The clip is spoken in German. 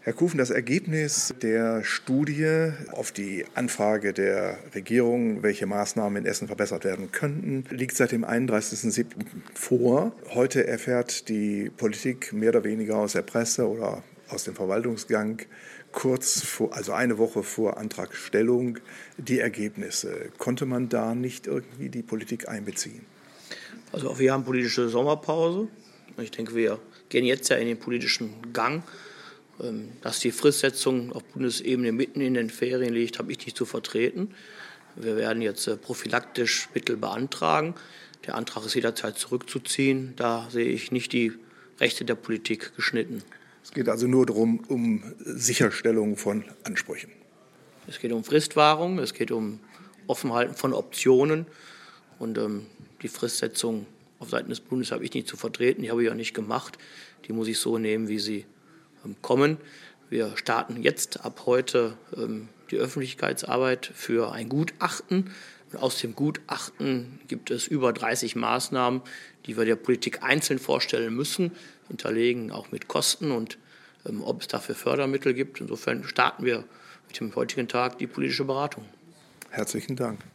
Herr Kufen, das Ergebnis der Studie auf die Anfrage der Regierung, welche Maßnahmen in Essen verbessert werden könnten, liegt seit dem 31.07. vor. Heute erfährt die Politik mehr oder weniger aus der Presse oder aus dem Verwaltungsgang also eine Woche vor Antragstellung, die Ergebnisse. Konnte man da nicht irgendwie die Politik einbeziehen? Also wir haben politische Sommerpause. Ich denke, wir gehen jetzt ja in den politischen Gang. Dass die Fristsetzung auf Bundesebene mitten in den Ferien liegt, habe ich nicht zu vertreten. Wir werden jetzt prophylaktisch Mittel beantragen. Der Antrag ist jederzeit zurückzuziehen. Da sehe ich nicht die Rechte der Politik geschnitten. Es geht also nur darum, um Sicherstellung von Ansprüchen. Es geht um Fristwahrung, es geht um Offenhalten von Optionen. Und die Fristsetzung auf Seiten des Bundes habe ich nicht zu vertreten. Die habe ich auch nicht gemacht. Die muss ich so nehmen, wie sie kommen. Wir starten jetzt ab heute die Öffentlichkeitsarbeit für ein Gutachten. Und aus dem Gutachten gibt es über 30 Maßnahmen, die wir der Politik einzeln vorstellen müssen, hinterlegen auch mit Kosten und ob es dafür Fördermittel gibt. Insofern starten wir mit dem heutigen Tag die politische Beratung. Herzlichen Dank.